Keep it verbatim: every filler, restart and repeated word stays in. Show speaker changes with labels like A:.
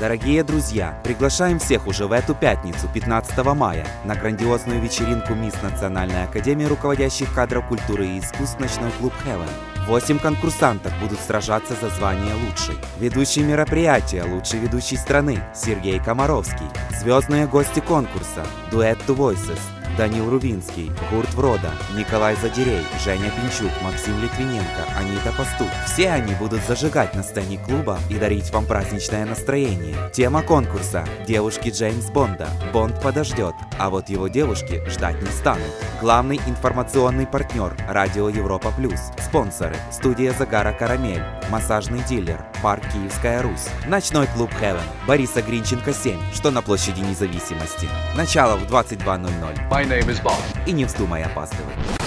A: Дорогие друзья, приглашаем всех уже в эту пятницу, пятнадцатого мая, на грандиозную вечеринку Мисс Национальной академии руководящих кадров культуры и искусств «Ночной клуб Heaven». Восемь конкурсантов будут сражаться за звание лучшей. Ведущий мероприятия, лучший ведущий страны Сергей Комаровский. Звездные гости конкурса Duet to Voices. Данил Рувинский, Гурт Врода, Николай Задирей, Женя Пинчук, Максим Литвиненко, Анита Пастух. Все они будут зажигать на сцене клуба и дарить вам праздничное настроение. Тема конкурса – девушки Джеймс Бонда. Бонд подождет, а вот его девушки ждать не станут. Главный информационный партнер – Радио Европа Плюс. Спонсоры – студия Загара Карамель, массажный дилер, парк Киевская Русь. Ночной клуб Heaven, Бориса Гринченко семь, что на площади Независимости. Начало в двадцать два ноль ноль.
B: My name is Bob.
A: И не вздумай опаздывать.